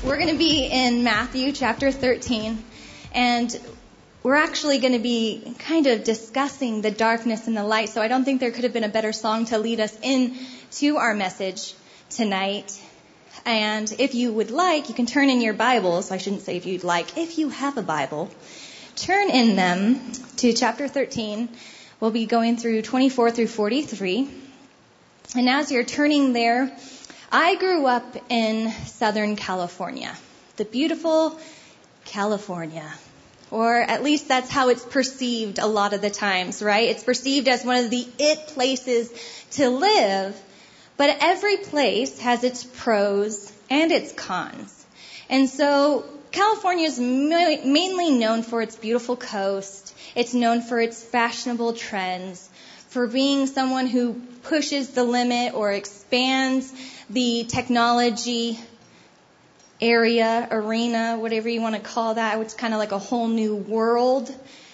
We're going to be in Matthew chapter 13, and we're actually going to be kind of discussing the darkness and the light, so I don't think there could have been a better song to lead us into our message tonight. And if you would like, you can turn in your Bibles. I shouldn't say if you'd like. If you have a Bible, turn in them to chapter 13. We'll be going through 24 through 43. And as you're turning there, I grew up in Southern California, the beautiful California. Or at least that's how it's perceived a lot of the times, right? It's perceived as one of the it places to live. But every place has its pros and its cons. And so California is mainly known for its beautiful coast. It's known for its fashionable trends, for being someone who pushes the limit or expands the technology arena, whatever you want to call that. It's kind of like a whole new world.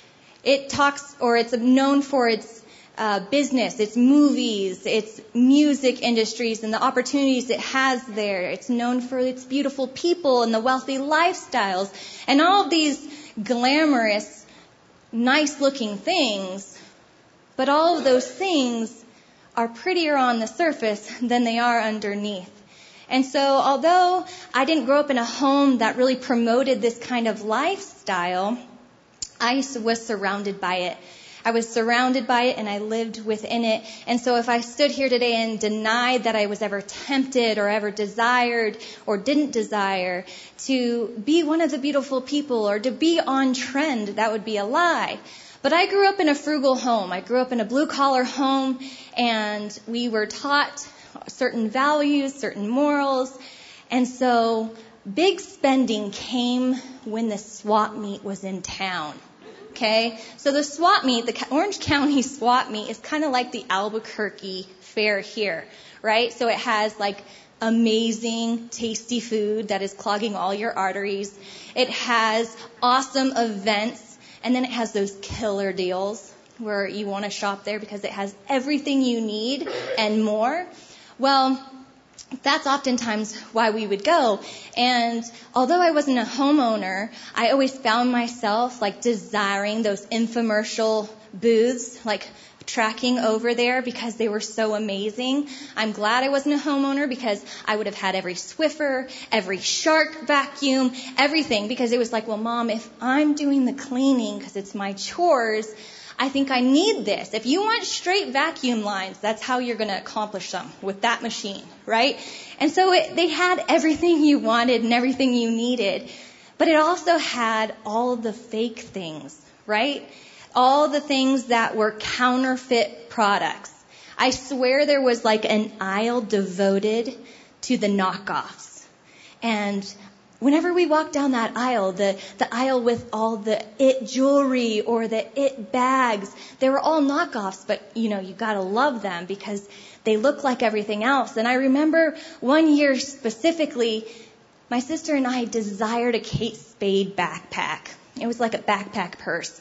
It's known for its business, its movies, its music industries, and the opportunities it has there. It's known for its beautiful people and the wealthy lifestyles and all of these glamorous, nice-looking things. But all of those things are prettier on the surface than they are underneath. And so although I didn't grow up in a home that really promoted this kind of lifestyle, I was surrounded by it. I was surrounded by it and I lived within it. And so if I stood here today and denied that I was ever tempted or ever desired or didn't desire to be one of the beautiful people or to be on trend, that would be a lie. But I grew up in a frugal home. I grew up in a blue-collar home, and we were taught certain values, certain morals. And so big spending came when the swap meet was in town. Okay? So the swap meet, the Orange County swap meet, is kind of like the Albuquerque fair here, right? So it has like amazing, tasty food that is clogging all your arteries. It has awesome events. And then it has those killer deals where you want to shop there because it has everything you need and more. Well, that's oftentimes why we would go. And although I wasn't a homeowner, I always found myself like desiring those infomercial booths, like tracking over there because they were so amazing. I'm glad I wasn't a homeowner because I would have had every Swiffer, every Shark vacuum, everything, because it was like, well, Mom, if I'm doing the cleaning because it's my chores, I think I need this. If you want straight vacuum lines, that's how you're going to accomplish them with that machine, right? And so they had everything you wanted and everything you needed, but it also had all the fake things, right? All the things that were counterfeit products. I swear there was like an aisle devoted to the knockoffs. And whenever we walked down that aisle, the aisle with all the it jewelry or the it bags, they were all knockoffs, but you gotta love them because they look like everything else. And I remember one year specifically, my sister and I desired a Kate Spade backpack. It was like a backpack purse.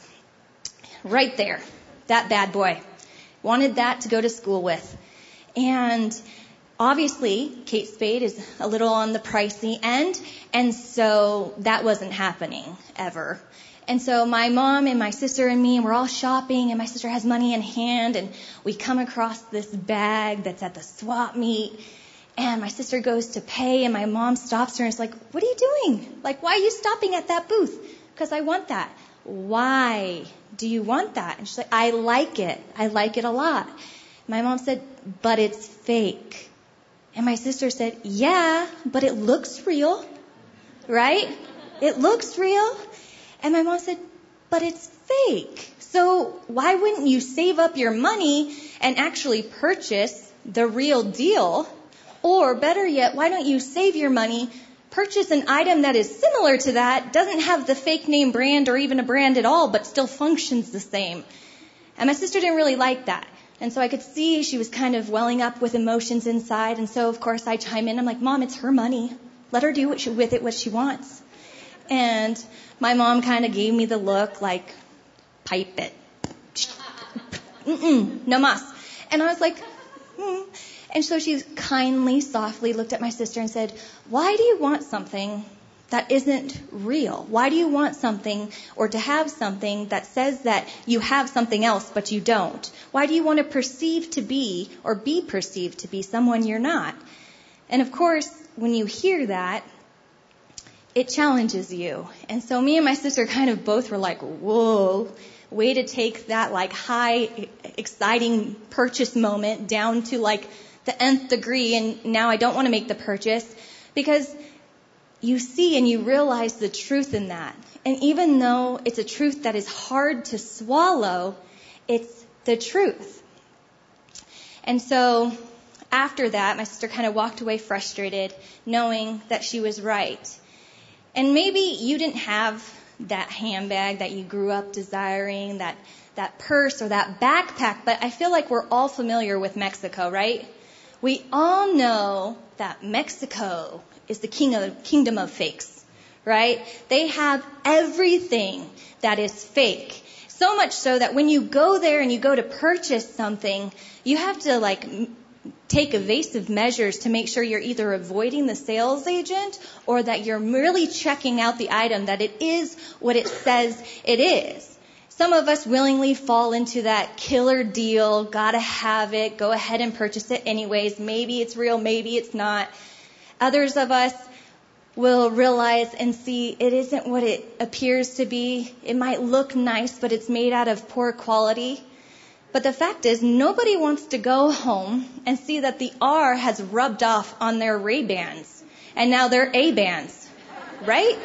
Right there, that bad boy. Wanted that to go to school with. And obviously, Kate Spade is a little on the pricey end, and so that wasn't happening ever. And so my mom and my sister and me, we're all shopping, and my sister has money in hand, and we come across this bag that's at the swap meet, and my sister goes to pay, and my mom stops her and is like, "What are you doing? Like, why are you stopping at that booth?" "Because I want that." "Why do you want that?" And she's like, "I like it. I like it a lot." My mom said, "But it's fake." And my sister said, "Yeah, but it looks real, right? It looks real." And my mom said, "But it's fake. So why wouldn't you save up your money and actually purchase the real deal? Or better yet, why don't you save your money, purchase an item that is similar to that, doesn't have the fake name brand or even a brand at all, but still functions the same?" And my sister didn't really like that. And so I could see she was kind of welling up with emotions inside. And so, of course, I chime in. I'm like, "Mom, it's her money. Let her do with it what she wants." And my mom kind of gave me the look like, "Pipe it. No mas." And I was like, And so she kindly, softly looked at my sister and said, "Why do you want something that isn't real? Why do you want something or to have something that says that you have something else but you don't? Why do you want to perceive to be or be perceived to be someone you're not? And of course, when you hear that, it challenges you. And so me and my sister kind of both were like, whoa, way to take that like high, exciting purchase moment down to like the nth degree. And now I don't want to make the purchase, because you see and you realize the truth in that. And even though it's a truth that is hard to swallow, it's the truth. And so after that, my sister kind of walked away frustrated, knowing that she was right. And maybe you didn't have that handbag that you grew up desiring, that purse or that backpack, but I feel like we're all familiar with Mexico, right? We all know that Mexico is the kingdom of fakes, right? They have everything that is fake. So much so that when you go there and you go to purchase something, you have to like take evasive measures to make sure you're either avoiding the sales agent or that you're merely checking out the item, that it is what it says it is. Some of us willingly fall into that killer deal, gotta have it, go ahead and purchase it anyways. Maybe it's real, maybe it's not. Others of us will realize and see it isn't what it appears to be. It might look nice, but it's made out of poor quality. But the fact is, nobody wants to go home and see that the R has rubbed off on their Ray-Bans, and now they're A-Bans, right?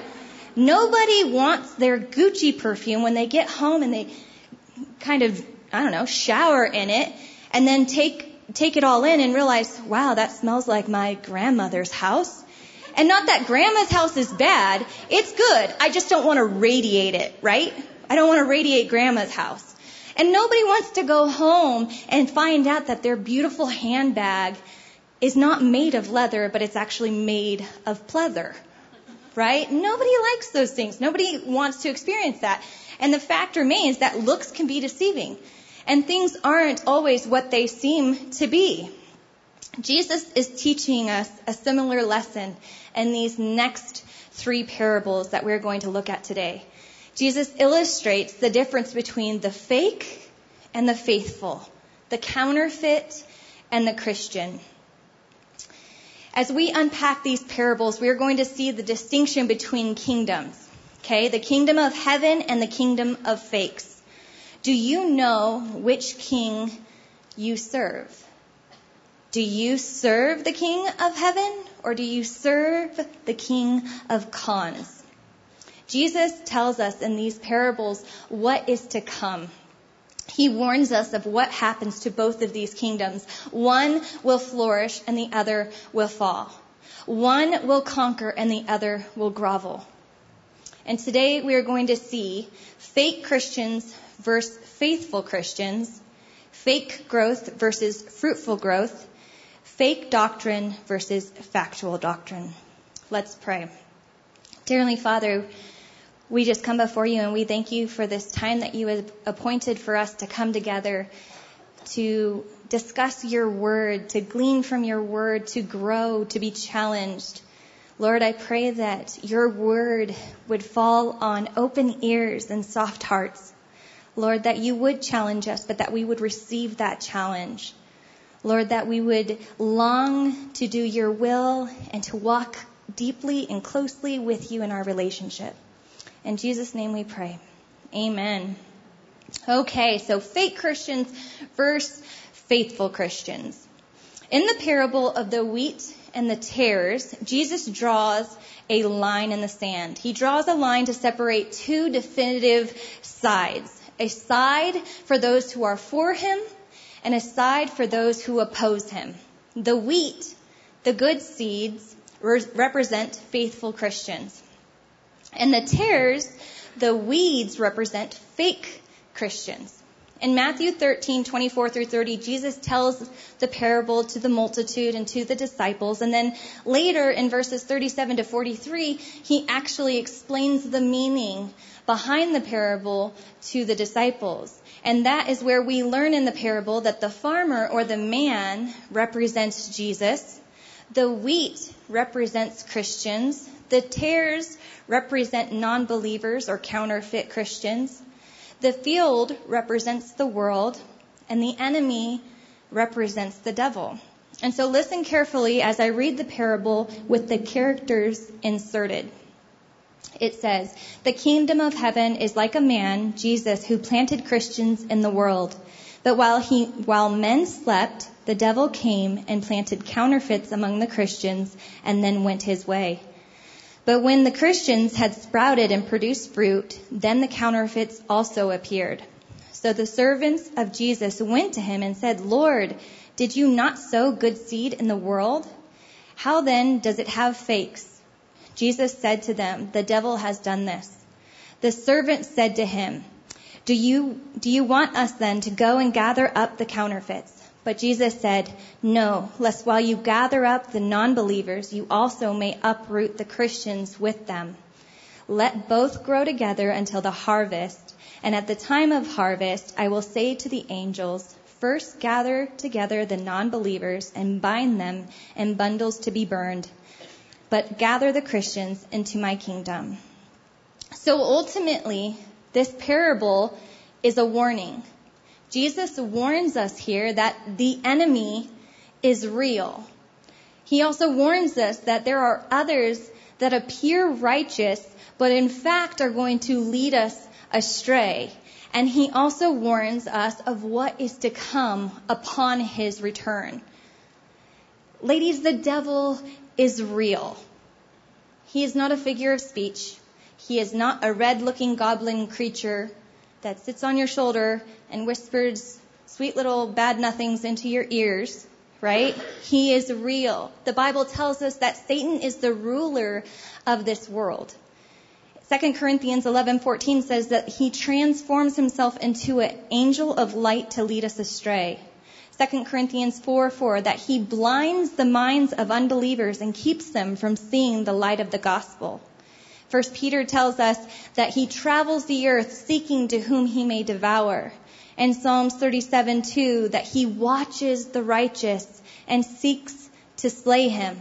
Nobody wants their Gucci perfume when they get home and they kind of, shower in it, and then take it all in and realize, wow, that smells like my grandmother's house. And not that grandma's house is bad, it's good. I just don't want to radiate it, right? I don't want to radiate grandma's house. And nobody wants to go home and find out that their beautiful handbag is not made of leather, but it's actually made of pleather, right? Nobody likes those things. Nobody wants to experience that. And the fact remains that looks can be deceiving, and things aren't always what they seem to be. Jesus is teaching us a similar lesson in these next 3 parables that we're going to look at today. Jesus illustrates the difference between the fake and the faithful, the counterfeit and the Christian. As we unpack these parables, we're going to see the distinction between kingdoms, okay? The kingdom of heaven and the kingdom of fakes. Do you know which king you serve? Do you serve the king of heaven, or do you serve the king of cons? Jesus tells us in these parables what is to come. He warns us of what happens to both of these kingdoms. One will flourish and the other will fall. One will conquer and the other will grovel. And today we are going to see fake Christians versus faithful Christians, fake growth versus fruitful growth, fake doctrine versus factual doctrine. Let's pray. Dear Heavenly Father, we just come before you and we thank you for this time that you have appointed for us to come together to discuss your word, to glean from your word, to grow, to be challenged. Lord, I pray that your word would fall on open ears and soft hearts. Lord, that you would challenge us, but that we would receive that challenge. Lord, that we would long to do your will and to walk deeply and closely with you in our relationship. In Jesus' name we pray. Amen. Okay, so fake Christians versus faithful Christians. In the parable of the wheat and the tares, Jesus draws a line in the sand. He draws a line to separate 2 definitive sides. A side for those who are for him and a side for those who oppose him. The wheat, the good seeds, represent faithful Christians. And the tares, the weeds, represent fake Christians. In Matthew 13:24-30, Jesus tells the parable to the multitude and to the disciples. And then later in verses 37-43, he actually explains the meaning behind the parable to the disciples. And that is where we learn in the parable that the farmer or the man represents Jesus. The wheat represents Christians. The tares represent non-believers or counterfeit Christians. The field represents the world, and the enemy represents the devil. And so listen carefully as I read the parable with the characters inserted. It says, "The kingdom of heaven is like a man, Jesus, who planted Christians in the world. But while men slept, the devil came and planted counterfeits among the Christians and then went his way. But when the Christians had sprouted and produced fruit, then the counterfeits also appeared. So the servants of Jesus went to him and said, 'Lord, did you not sow good seed in the world? How then does it have fakes?' Jesus said to them, 'The devil has done this.' The servants said to him, 'Do you want us then to go and gather up the counterfeits?' But Jesus said, 'No, lest while you gather up the non-believers, you also may uproot the Christians with them. Let both grow together until the harvest. And at the time of harvest, I will say to the angels, first gather together the non-believers and bind them in bundles to be burned, but gather the Christians into my kingdom.'" So ultimately, this parable is a warning. Jesus warns us here that the enemy is real. He also warns us that there are others that appear righteous, but in fact are going to lead us astray. And he also warns us of what is to come upon his return. Ladies, the devil is real. He is not a figure of speech. He is not a red-looking goblin creature that sits on your shoulder and whispers sweet little bad nothings into your ears, right? He is real. The Bible tells us that Satan is the ruler of this world. 2 Corinthians 11:14 says that he transforms himself into an angel of light to lead us astray. 2 Corinthians 4:4, that he blinds the minds of unbelievers and keeps them from seeing the light of the gospel. 1 Peter tells us that he travels the earth seeking to whom he may devour. And Psalms 37:2, that he watches the righteous and seeks to slay him.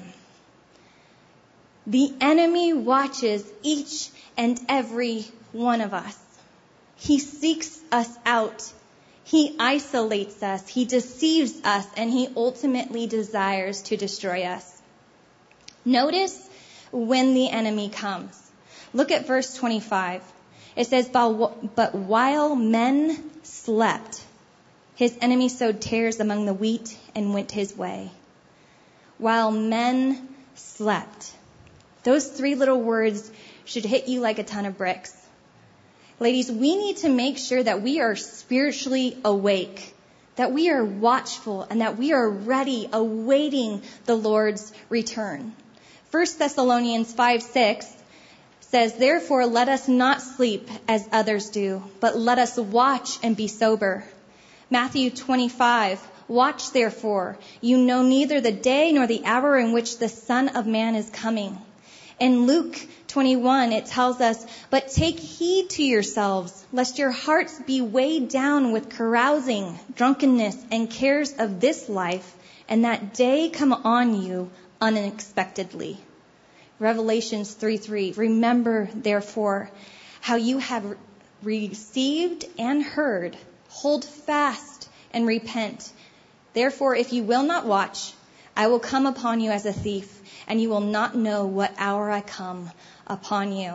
The enemy watches each and every one of us. He seeks us out. He isolates us. He deceives us, and he ultimately desires to destroy us. Notice when the enemy comes. Look at verse 25. It says, "But while men slept, his enemy sowed tares among the wheat and went his way." While men slept. Those three little words should hit you like a ton of bricks. Ladies, we need to make sure that we are spiritually awake, that we are watchful, and that we are ready, awaiting the Lord's return. 1 Thessalonians 5:6 says, "Therefore let us not sleep as others do, but let us watch and be sober." Matthew 25, "Watch therefore, you know neither the day nor the hour in which the Son of Man is coming." In Luke 21, it tells us, "But take heed to yourselves, lest your hearts be weighed down with carousing, drunkenness, and cares of this life, and that day come on you unexpectedly." Revelations 3:3, "Remember, therefore, how you have received and heard. Hold fast and repent. Therefore, if you will not watch, I will come upon you as a thief, and you will not know what hour I come upon you."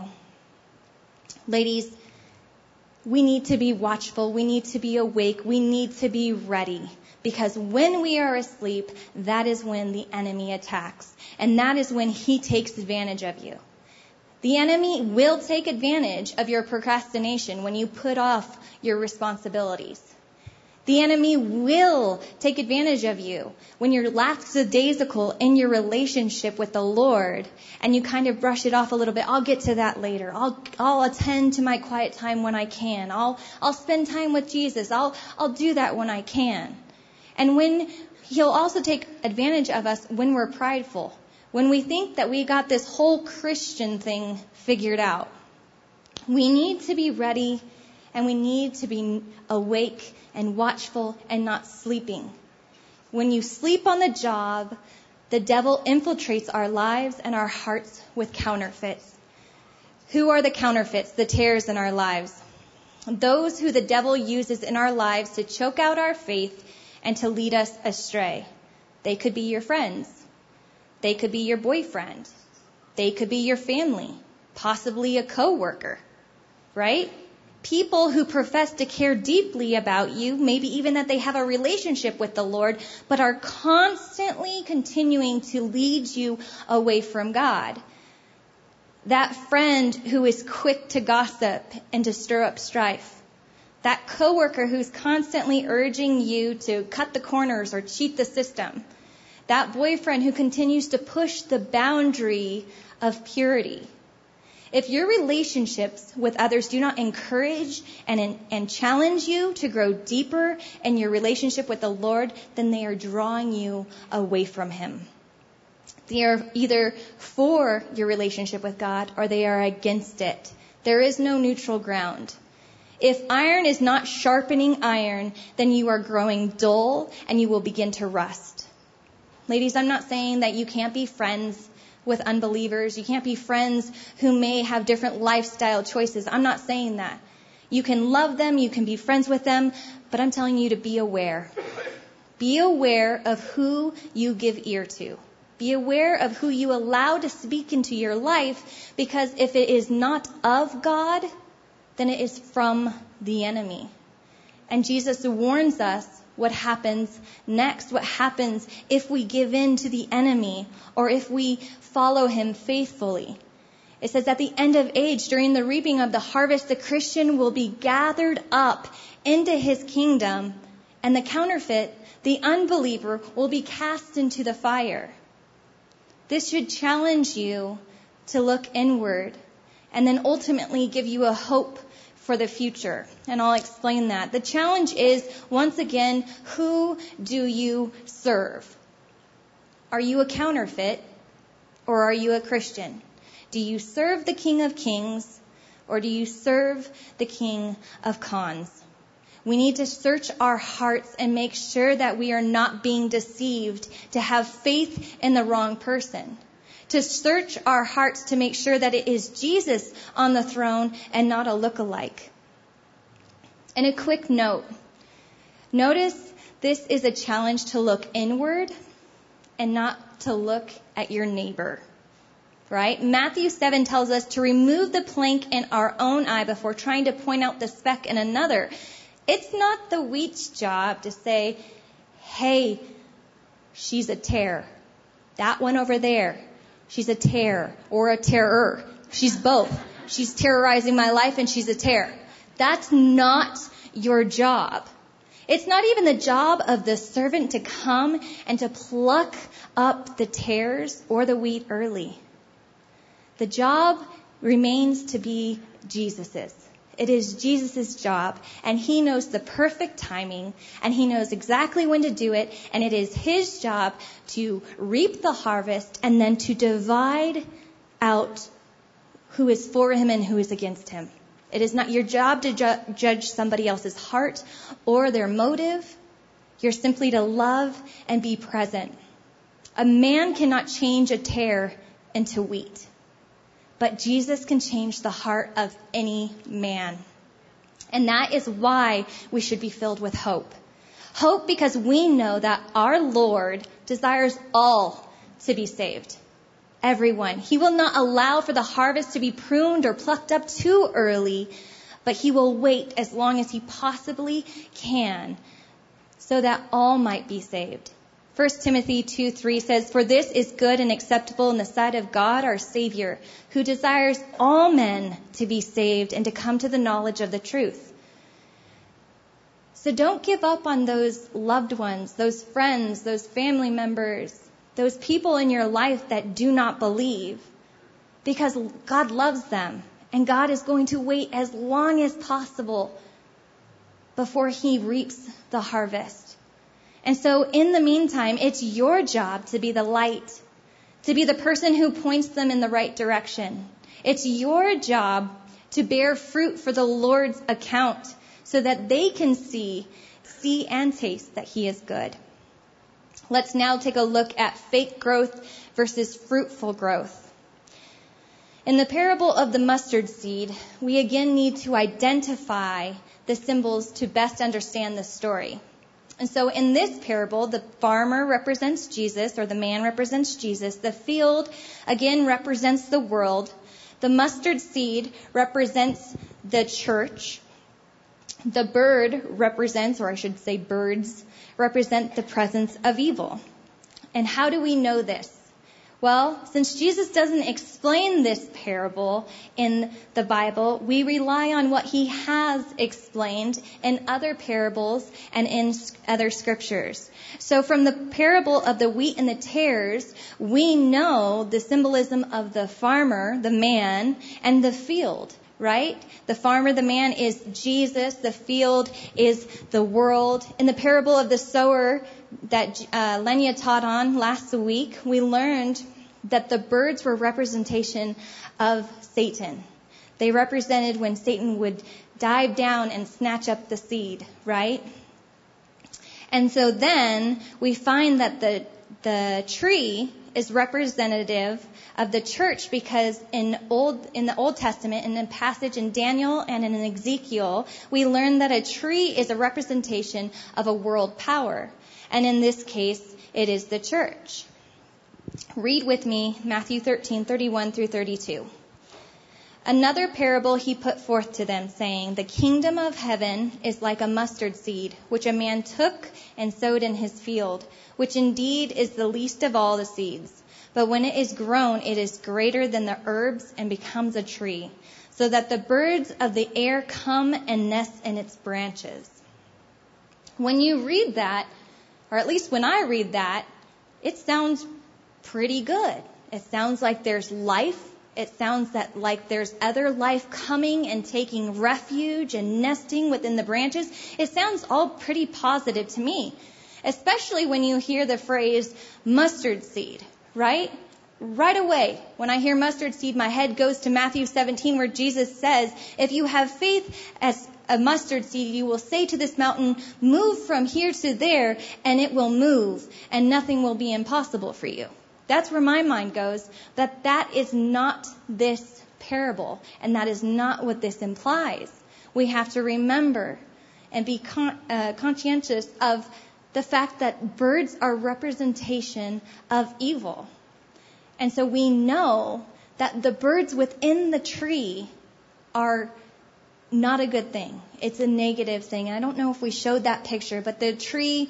Ladies, we need to be watchful. We need to be awake. We need to be ready. Because when we are asleep, that is when the enemy attacks. And that is when he takes advantage of you. The enemy will take advantage of your procrastination when you put off your responsibilities. The enemy will take advantage of you when you're lackadaisical in your relationship with the Lord and you kind of brush it off a little bit. I'll get to that later. I'll attend to my quiet time when I can. I'll spend time with Jesus. I'll do that when I can. And when he'll also take advantage of us when we're prideful, when we think that we got this whole Christian thing figured out. We need to be ready, and we need to be awake and watchful and not sleeping. When you sleep on the job, the devil infiltrates our lives and our hearts with counterfeits. Who are the counterfeits, the tares in our lives? Those who the devil uses in our lives to choke out our faith and to lead us astray. They could be your friends. They could be your boyfriend. They could be your family, possibly a coworker, right? People who profess to care deeply about you, maybe even that they have a relationship with the Lord, but are constantly continuing to lead you away from God. That friend who is quick to gossip and to stir up strife. That coworker who's constantly urging you to cut the corners or cheat the system. That boyfriend who continues to push the boundary of purity. If your relationships with others do not encourage and challenge you to grow deeper in your relationship with the Lord, then they are drawing you away from Him. They are either for your relationship with God or they are against it. There is no neutral ground. If iron is not sharpening iron, then you are growing dull and you will begin to rust. Ladies, I'm not saying that you can't be friends with unbelievers. You can't be friends who may have different lifestyle choices. I'm not saying that. You can love them, you can be friends with them, but I'm telling you to be aware. Be aware of who you give ear to. Be aware of who you allow to speak into your life, because if it is not of God, then it is from the enemy. And Jesus warns us what happens next, what happens if we give in to the enemy or if we follow him faithfully. It says at the end of age, during the reaping of the harvest, the Christian will be gathered up into his kingdom, and the counterfeit, the unbeliever, will be cast into the fire. This should challenge you to look inward and then ultimately give you a hope for the future. And I'll explain that. The challenge is, once again, who do you serve? Are you a counterfeit or are you a Christian? Do you serve the King of Kings or do you serve the King of Cons? We need to search our hearts and make sure that we are not being deceived to have faith in the wrong person. To search our hearts to make sure that it is Jesus on the throne and not a lookalike. And a quick note. Notice this is a challenge to look inward and not to look at your neighbor. Right? Matthew 7 tells us to remove the plank in our own eye before trying to point out the speck in another. It's not the wheat's job to say, hey, she's a tare. That one over there, she's a tare or a terror. She's both. She's terrorizing my life and she's a tare. That's not your job. It's not even the job of the servant to come and to pluck up the tares or the wheat early. The job remains to be Jesus's. It is Jesus' job, and he knows the perfect timing, and he knows exactly when to do it, and it is his job to reap the harvest and then to divide out who is for him and who is against him. It is not your job to judge somebody else's heart or their motive. You're simply to love and be present. A man cannot change a tare into wheat. But Jesus can change the heart of any man. And that is why we should be filled with hope. Hope because we know that our Lord desires all to be saved. Everyone. He will not allow for the harvest to be pruned or plucked up too early, but he will wait as long as he possibly can so that all might be saved. 1 Timothy 2:3 says, "For this is good and acceptable in the sight of God our Savior, who desires all men to be saved and to come to the knowledge of the truth." So don't give up on those loved ones, those friends, those family members, those people in your life that do not believe, because God loves them and God is going to wait as long as possible before he reaps the harvest. And so in the meantime, it's your job to be the light, to be the person who points them in the right direction. It's your job to bear fruit for the Lord's account so that they can see and taste that he is good. Let's now take a look at fake growth versus fruitful growth. In the parable of the mustard seed, we again need to identify the symbols to best understand the story. And so in this parable, the farmer represents Jesus, or the man represents Jesus. The field, again, represents the world. The mustard seed represents the church. The bird represents, or I should say birds, represent the presence of evil. And how do we know this? Well, since Jesus doesn't explain this parable in the Bible, we rely on what he has explained in other parables and in other scriptures. So from the parable of the wheat and the tares, we know the symbolism of the farmer, the man, and the field, right? The farmer, the man, is Jesus. The field is the world. In the parable of the sower that Lenya taught on last week, we learned that the birds were representation of Satan. They represented when Satan would dive down and snatch up the seed, right? And so then we find that the tree is representative of the church, because in the Old Testament, in a passage in Daniel and in Ezekiel, we learn that a tree is a representation of a world power. And in this case, it is the church. Read with me Matthew 13:31 through 32. Another parable he put forth to them, saying, "The kingdom of heaven is like a mustard seed, which a man took and sowed in his field, which indeed is the least of all the seeds. But when it is grown, it is greater than the herbs and becomes a tree, so that the birds of the air come and nest in its branches." When you read that, or at least when I read that, it sounds pretty good. It sounds like there's life. It sounds like there's other life coming and taking refuge and nesting within the branches. It sounds all pretty positive to me, especially when you hear the phrase mustard seed, right? Right away, when I hear mustard seed, my head goes to Matthew 17, where Jesus says, if you have faith as a mustard seed, you will say to this mountain, move from here to there, and it will move, and nothing will be impossible for you. That's where my mind goes, that is not this parable, and that is not what this implies. We have to remember and be conscientious of the fact that birds are representation of evil. And so we know that the birds within the tree are not a good thing. It's a negative thing. I don't know if we showed that picture, but the tree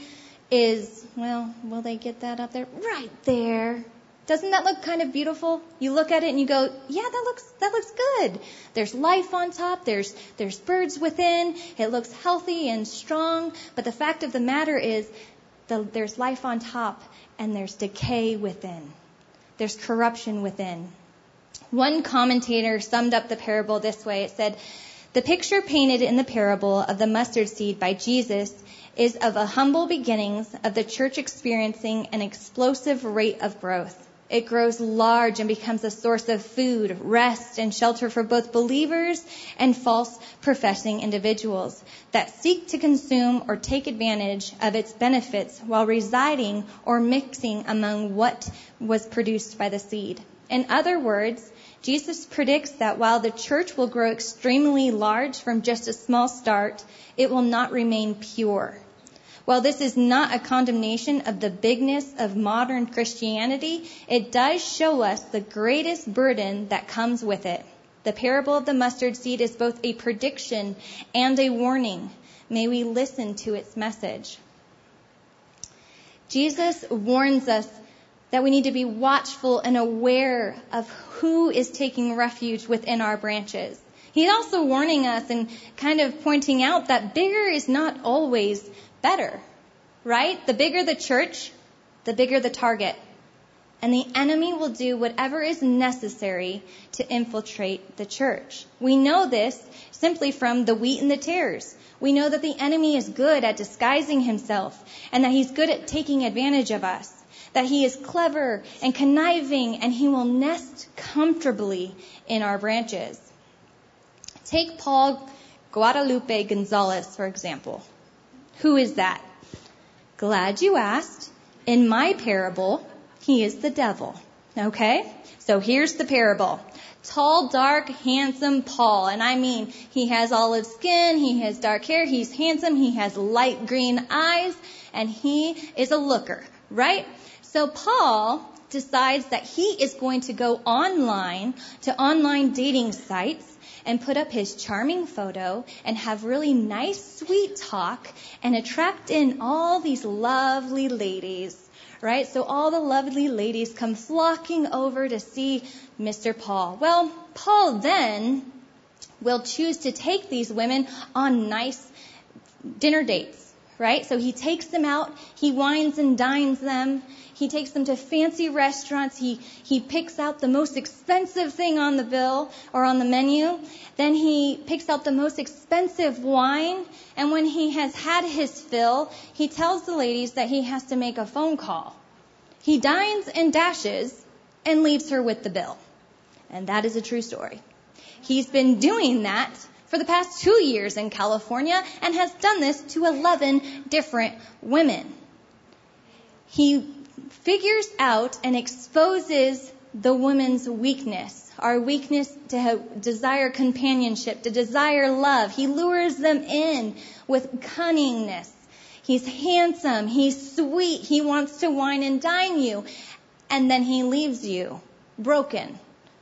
is, well, will they get that up there? Right there. Doesn't that look kind of beautiful? You look at it and you go, yeah, that looks good. There's life on top. There's birds within. It looks healthy and strong. But the fact of the matter is, there's life on top and there's decay within. There's corruption within. One commentator summed up the parable this way. It said, the picture painted in the parable of the mustard seed by Jesus is of a humble beginnings of the church experiencing an explosive rate of growth. It grows large and becomes a source of food, rest, and shelter for both believers and false professing individuals that seek to consume or take advantage of its benefits while residing or mixing among what was produced by the seed. In other words, Jesus predicts that while the church will grow extremely large from just a small start, it will not remain pure. While this is not a condemnation of the bigness of modern Christianity, it does show us the greatest burden that comes with it. The parable of the mustard seed is both a prediction and a warning. May we listen to its message. Jesus warns us that we need to be watchful and aware of who is taking refuge within our branches. He's also warning us and kind of pointing out that bigger is not always better, right? The bigger the church, the bigger the target. And the enemy will do whatever is necessary to infiltrate the church. We know this simply from the wheat and the tares. We know that the enemy is good at disguising himself and that he's good at taking advantage of us. That he is clever and conniving and he will nest comfortably in our branches. Take Paul Guadalupe Gonzalez, for example. Who is that? Glad you asked. In my parable, he is the devil. Okay? So here's the parable. Tall, dark, handsome Paul. And I mean, he has olive skin, he has dark hair, he's handsome, he has light green eyes, and he is a looker, right? So Paul decides that he is going to go online to online dating sites and put up his charming photo and have really nice, sweet talk and attract in all these lovely ladies, right? So all the lovely ladies come flocking over to see Mr. Paul. Well, Paul then will choose to take these women on nice dinner dates, right? So he takes them out, he wines and dines them, he takes them to fancy restaurants, he picks out the most expensive thing on the bill or on the menu, then he picks out the most expensive wine, and when he has had his fill, he tells the ladies that he has to make a phone call. He dines and dashes and leaves her with the bill. And that is a true story. He's been doing that for the past 2 years in California and has done this to 11 different women. He figures out and exposes the woman's weakness, our weakness to desire companionship, to desire love. He lures them in with cunningness. He's handsome, he's sweet, he wants to wine and dine you, and then he leaves you broken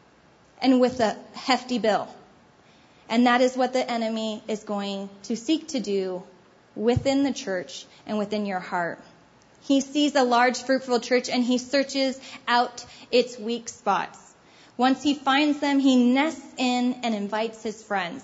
and with a hefty bill. And that is what the enemy is going to seek to do within the church and within your heart. He sees a large, fruitful church and he searches out its weak spots. Once he finds them, he nests in and invites his friends.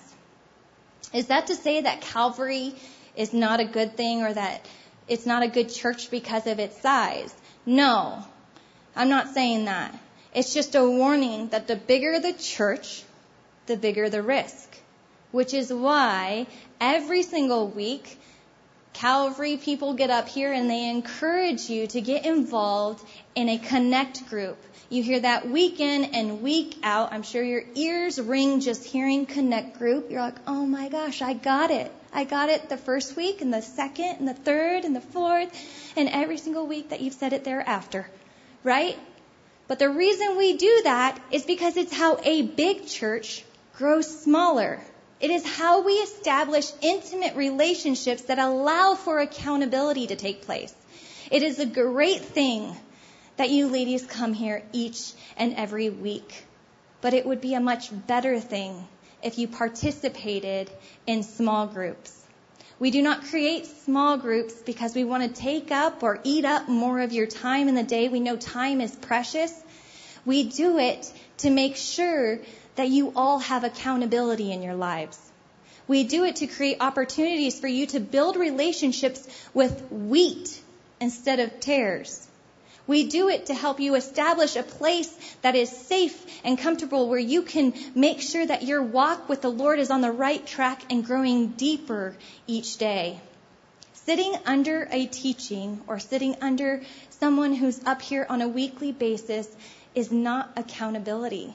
Is that to say that Calvary is not a good thing or that it's not a good church because of its size? No, I'm not saying that. It's just a warning that the bigger the church, the bigger the risk. Which is why every single week, Calvary people get up here and they encourage you to get involved in a connect group. You hear that week in and week out. I'm sure your ears ring just hearing connect group. You're like, oh my gosh, I got it. I got it the first week and the second and the third and the fourth and every single week that you've said it thereafter, right? But the reason we do that is because it's how a big church grows smaller. It is how we establish intimate relationships that allow for accountability to take place. It is a great thing that you ladies come here each and every week. But it would be a much better thing if you participated in small groups. We do not create small groups because we want to take up or eat up more of your time in the day. We know time is precious. We do it to make sure that you all have accountability in your lives. We do it to create opportunities for you to build relationships with wheat instead of tares. We do it to help you establish a place that is safe and comfortable where you can make sure that your walk with the Lord is on the right track and growing deeper each day. Sitting under a teaching or sitting under someone who's up here on a weekly basis is not accountability.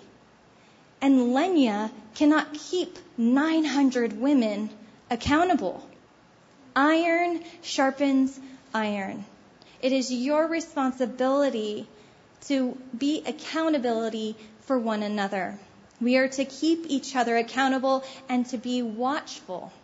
And Lenya cannot keep 900 women accountable. Iron sharpens iron. It is your responsibility to be accountability for one another. We are to keep each other accountable and to be watchful.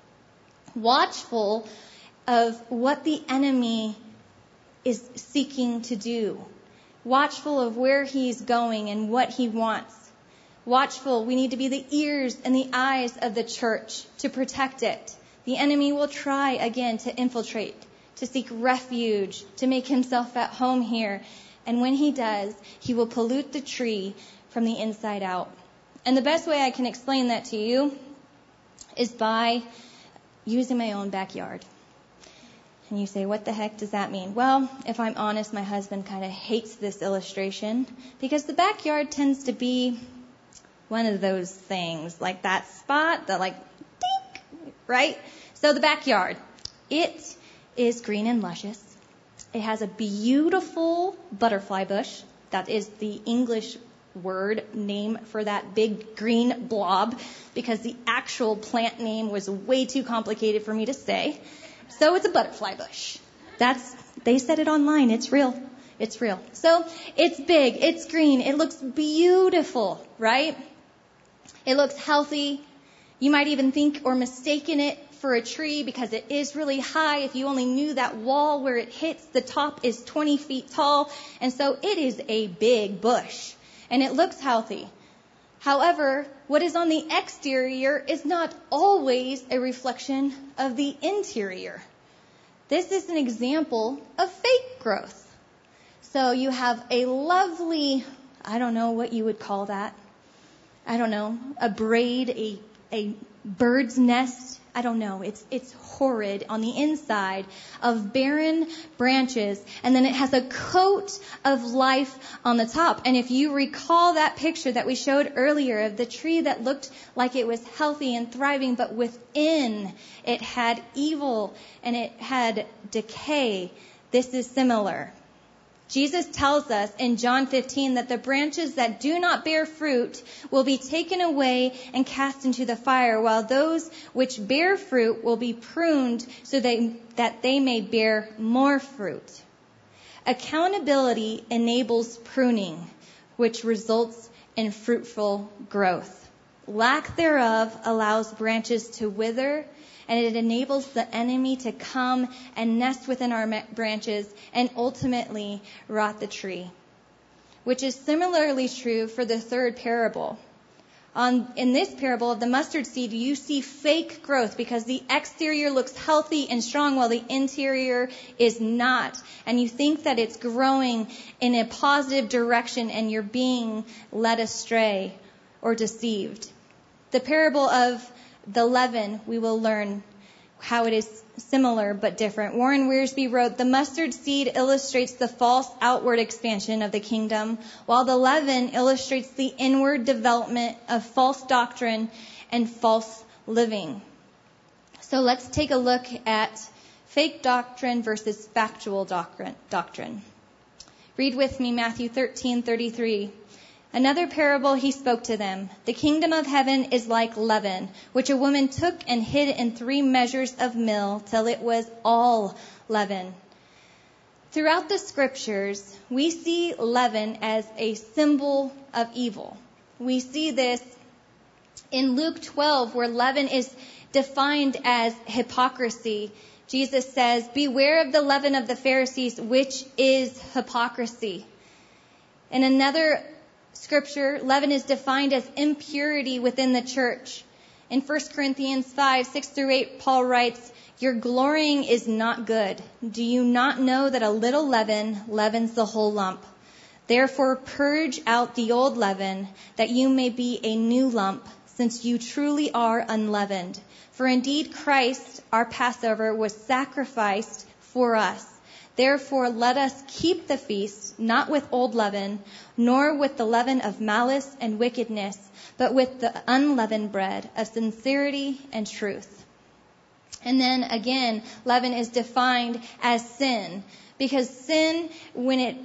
Watchful of what the enemy is seeking to do. Watchful of where he's going and what he wants. Watchful, we need to be the ears and the eyes of the church to protect it. The enemy will try again to infiltrate, to seek refuge, to make himself at home here. And when he does, he will pollute the tree from the inside out. And the best way I can explain that to you is by using my own backyard. And you say, what the heck does that mean? Well, if I'm honest, my husband kind of hates this illustration because the backyard tends to be one of those things, like that spot that like, dink, right? So the backyard, it is green and luscious. It has a beautiful butterfly bush. That is the English word name for that big green blob because the actual plant name was way too complicated for me to say. So it's a butterfly bush. That's They said it online. It's real. It's real. So it's big. It's green. It looks beautiful, right? It looks healthy. You might even think or mistaken it for a tree because it is really high. If you only knew that wall where it hits, the top is 20 feet tall. And so it is a big bush. And it looks healthy. However, what is on the exterior is not always a reflection of the interior. This is an example of fake growth. So you have a lovely, I don't know what you would call that. I don't know, a braid, a bird's nest. I don't know. It's horrid on the inside of barren branches. And then it has a coat of life on the top. And if you recall that picture that we showed earlier of the tree that looked like it was healthy and thriving, but within it had evil and it had decay, this is similar. Jesus tells us in John 15 that the branches that do not bear fruit will be taken away and cast into the fire, while those which bear fruit will be pruned so that they may bear more fruit. Accountability enables pruning, which results in fruitful growth. Lack thereof allows branches to wither, and it enables the enemy to come and nest within our branches and ultimately rot the tree, which is similarly true for the third parable. In this parable of the mustard seed, you see fake growth because the exterior looks healthy and strong while the interior is not. And you think that it's growing in a positive direction and you're being led astray or deceived. The parable of the leaven, we will learn how it is similar but different. Warren Wiersbe wrote, "The mustard seed illustrates the false outward expansion of the kingdom, while the leaven illustrates the inward development of false doctrine and false living." So let's take a look at fake doctrine versus factual doctrine. Read with me Matthew 13:33. Another parable he spoke to them. The kingdom of heaven is like leaven, which a woman took and hid in 3 measures of meal till it was all leaven. Throughout the scriptures, we see leaven as a symbol of evil. We see this in Luke 12, where leaven is defined as hypocrisy. Jesus says, "Beware of the leaven of the Pharisees, which is hypocrisy." In another scripture, leaven is defined as impurity within the church. In 1 Corinthians 5:6-8, Paul writes, "Your glorying is not good. Do you not know that a little leaven leavens the whole lump? Therefore purge out the old leaven, that you may be a new lump, since you truly are unleavened. For indeed Christ, our Passover, was sacrificed for us. Therefore, let us keep the feast, not with old leaven, nor with the leaven of malice and wickedness, but with the unleavened bread of sincerity and truth." And then again, leaven is defined as sin, because sin, when it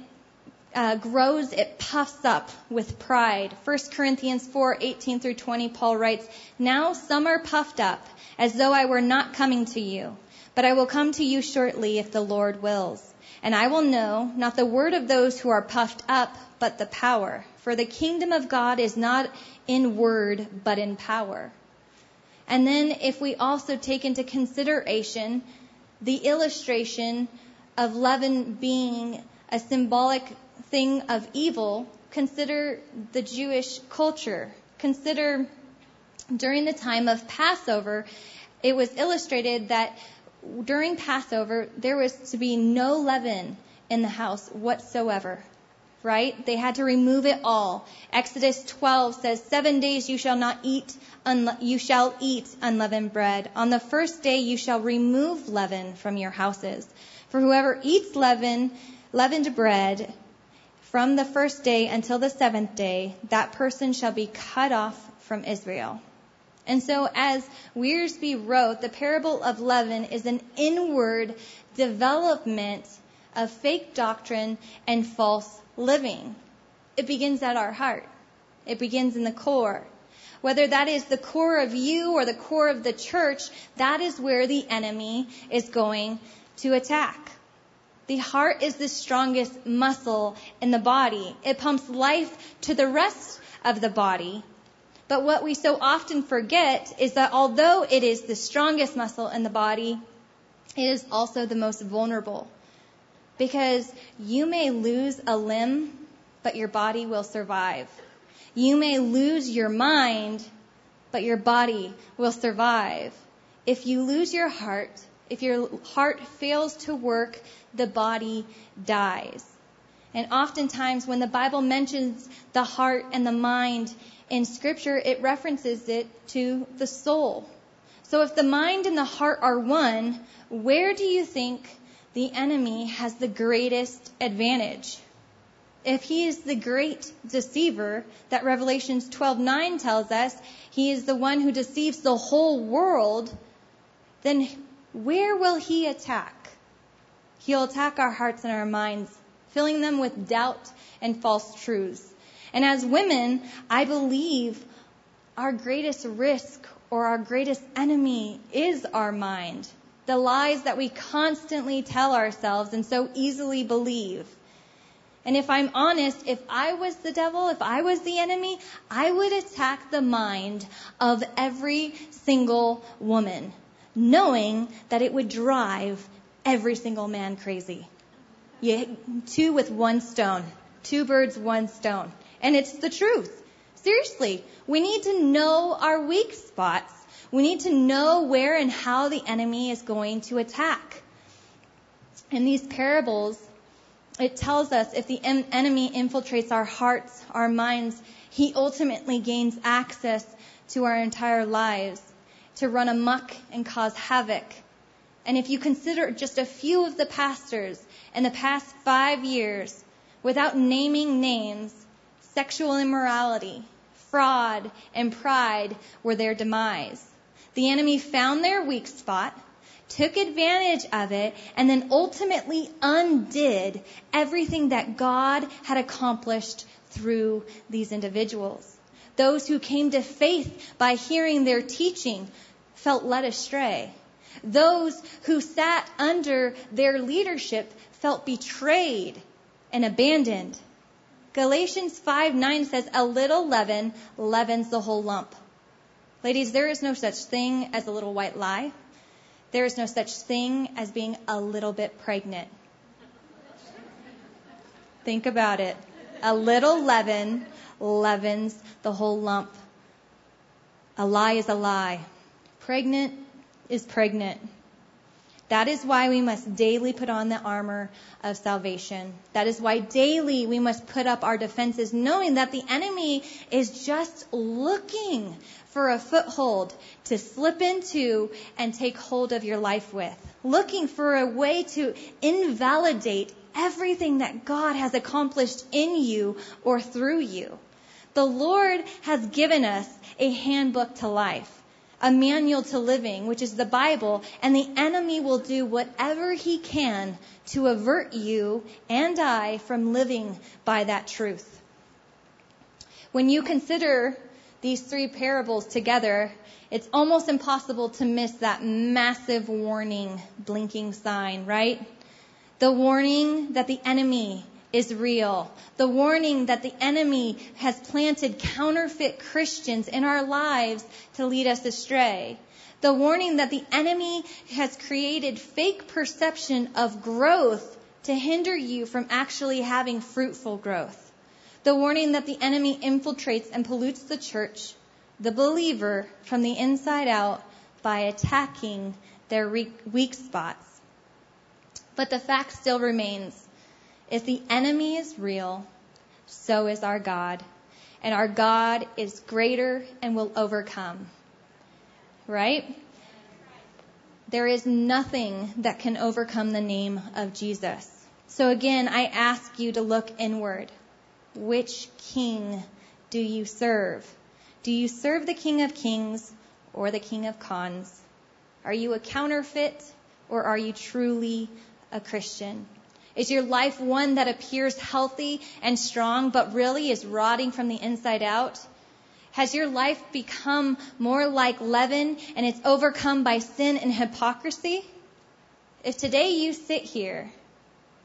grows, it puffs up with pride. 1 Corinthians 4:18-20, Paul writes, "Now some are puffed up, as though I were not coming to you. But I will come to you shortly if the Lord wills. And I will know, not the word of those who are puffed up, but the power. For the kingdom of God is not in word, but in power." And then if we also take into consideration the illustration of leaven being a symbolic thing of evil, consider the Jewish culture. Consider during the time of Passover, it was illustrated that during Passover, there was to be no leaven in the house whatsoever, right? They had to remove it all. Exodus 12 says, 7 days you shall eat unleavened bread. On the first day you shall remove leaven from your houses. For whoever eats leavened bread from the first day until the 7th day, that person shall be cut off from Israel. And so as Wiersbe wrote, the parable of leaven is an inward development of fake doctrine and false living. It begins at our heart. It begins in the core. Whether that is the core of you or the core of the church, that is where the enemy is going to attack. The heart is the strongest muscle in the body. It pumps life to the rest of the body. But what we so often forget is that although it is the strongest muscle in the body, it is also the most vulnerable. Because you may lose a limb, but your body will survive. You may lose your mind, but your body will survive. If you lose your heart, if your heart fails to work, the body dies. And oftentimes when the Bible mentions the heart and the mind in Scripture, it references it to the soul. So if the mind and the heart are one, where do you think the enemy has the greatest advantage? If he is the great deceiver that Revelations 12:9 tells us, he is the one who deceives the whole world, then where will he attack? He'll attack our hearts and our minds, filling them with doubt and false truths. And as women, I believe our greatest risk or our greatest enemy is our mind. The lies that we constantly tell ourselves and so easily believe. And if I'm honest, if I was the devil, if I was the enemy, I would attack the mind of every single woman, knowing that it would drive every single man crazy. Two with one stone. Two birds, one stone. And it's the truth. Seriously, we need to know our weak spots. We need to know where and how the enemy is going to attack. In these parables, it tells us if the enemy infiltrates our hearts, our minds, he ultimately gains access to our entire lives to run amok and cause havoc. And if you consider just a few of the pastors in the past 5 years, without naming names, sexual immorality, fraud, and pride were their demise. The enemy found their weak spot, took advantage of it, and then ultimately undid everything that God had accomplished through these individuals. Those who came to faith by hearing their teaching felt led astray. Those who sat under their leadership felt betrayed and abandoned. Galatians 5:9 says, "A little leaven leavens the whole lump." Ladies, there is no such thing as a little white lie. There is no such thing as being a little bit pregnant. Think about it. A little leaven leavens the whole lump. A lie is a lie. Pregnant is pregnant. That is why we must daily put on the armor of salvation. That is why daily we must put up our defenses, knowing that the enemy is just looking for a foothold to slip into and take hold of your life with. Looking for a way to invalidate everything that God has accomplished in you or through you. The Lord has given us a handbook to life, a manual to living, which is the Bible, and the enemy will do whatever he can to avert you and I from living by that truth. When you consider these three parables together, it's almost impossible to miss that massive warning blinking sign, right? The warning that the enemy is real. The warning that the enemy has planted counterfeit Christians in our lives to lead us astray. The warning that the enemy has created fake perception of growth to hinder you from actually having fruitful growth. The warning that the enemy infiltrates and pollutes the church, the believer, from the inside out by attacking their weak spots. But the fact still remains. If the enemy is real, so is our God. And our God is greater and will overcome. Right? There is nothing that can overcome the name of Jesus. So again, I ask you to look inward. Which king do you serve? Do you serve the King of Kings or the King of Cons? Are you a counterfeit or are you truly a Christian? Is your life one that appears healthy and strong, but really is rotting from the inside out? Has your life become more like leaven and it's overcome by sin and hypocrisy? If today you sit here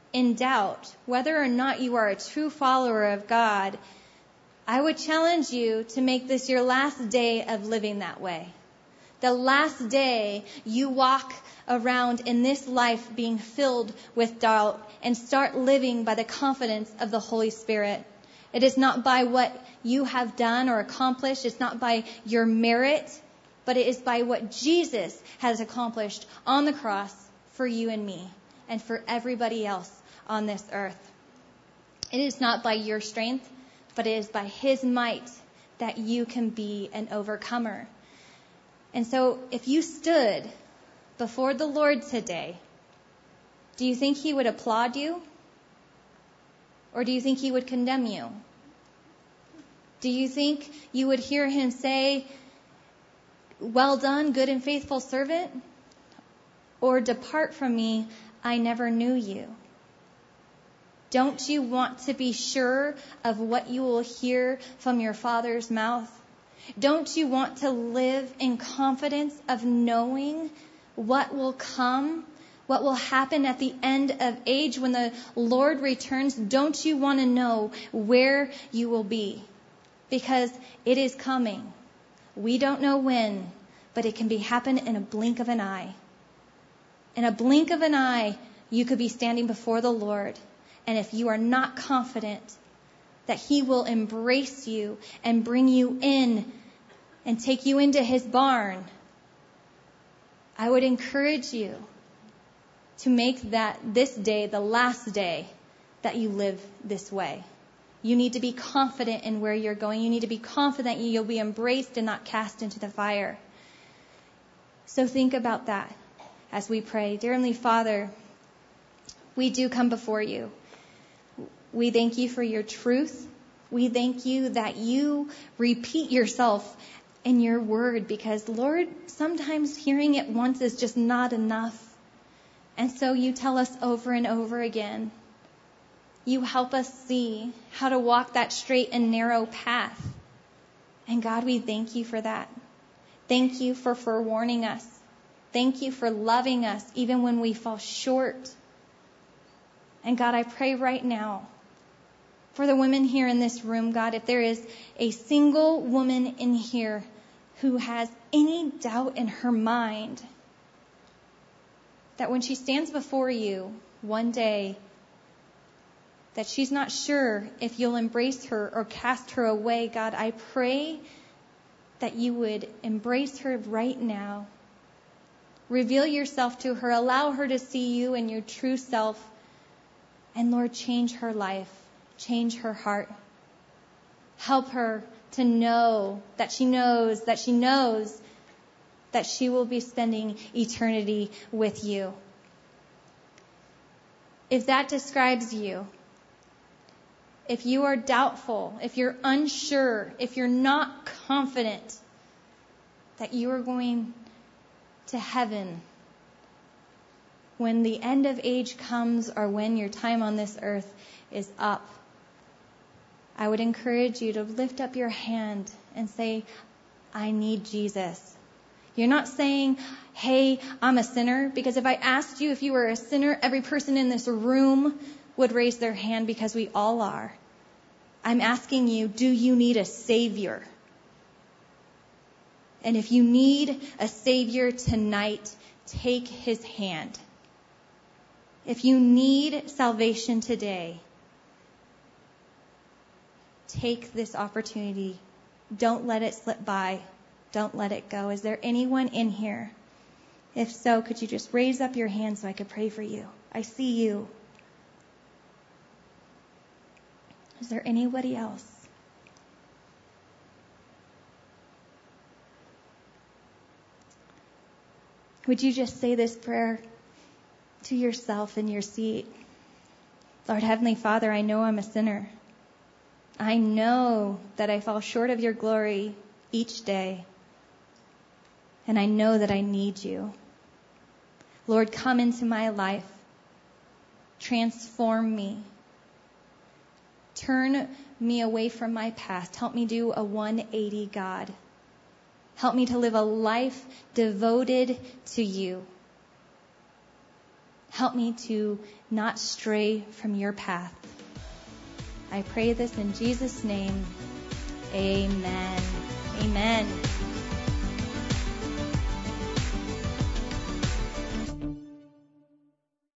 in doubt whether or not you are a true follower of God, I would challenge you to make this your last day of living that way. The last day you walk around in this life being filled with doubt and start living by the confidence of the Holy Spirit. It is not by what you have done or accomplished. It's not by your merit, but it is by what Jesus has accomplished on the cross for you and me and for everybody else on this earth. It is not by your strength, but it is by His might that you can be an overcomer. And so if you stood before the Lord today, do you think He would applaud you? Or do you think He would condemn you? Do you think you would hear Him say, "Well done, good and faithful servant"? Or, "Depart from me, I never knew you"? Don't you want to be sure of what you will hear from your Father's mouth? Don't you want to live in confidence of knowing what will come, what will happen at the end of age when the Lord returns? Don't you want to know where you will be? Because it is coming. We don't know when, but it can happen in a blink of an eye. In a blink of an eye, you could be standing before the Lord. And if you are not confident that He will embrace you and bring you in and take you into His barn, I would encourage you to make this day the last day that you live this way. You need to be confident in where you're going. You need to be confident you'll be embraced and not cast into the fire. So think about that as we pray. Dear Heavenly Father, we do come before you. We thank you for your truth. We thank you that you repeat yourself in your word because, Lord, sometimes hearing it once is just not enough. And so you tell us over and over again. You help us see how to walk that straight and narrow path. And God, we thank you for that. Thank you for forewarning us. Thank you for loving us even when we fall short. And God, I pray right now for the women here in this room, God, if there is a single woman in here who has any doubt in her mind that when she stands before you one day, that she's not sure if you'll embrace her or cast her away, God, I pray that you would embrace her right now. Reveal yourself to her. Allow her to see you in your true self. And Lord, change her life. Change her heart. Help her to know that she knows that she knows that she will be spending eternity with you. If that describes you, if you are doubtful, if you're unsure, if you're not confident that you are going to heaven when the end of age comes or when your time on this earth is up, I would encourage you to lift up your hand and say, I need Jesus. You're not saying, hey, I'm a sinner, because if I asked you if you were a sinner, every person in this room would raise their hand because we all are. I'm asking you, do you need a Savior? And if you need a Savior tonight, take His hand. If you need salvation today, take this opportunity. Don't let it slip by. Don't let it go. Is there anyone in here? If so, could you just raise up your hand so I could pray for you? I see you. Is there anybody else? Would you just say this prayer to yourself in your seat? Lord Heavenly Father, I know I'm a sinner. I know that I fall short of your glory each day. And I know that I need you. Lord, come into my life. Transform me. Turn me away from my past. Help me do a 180, God. Help me to live a life devoted to you. Help me to not stray from your path. I pray this in Jesus' name. Amen. Amen.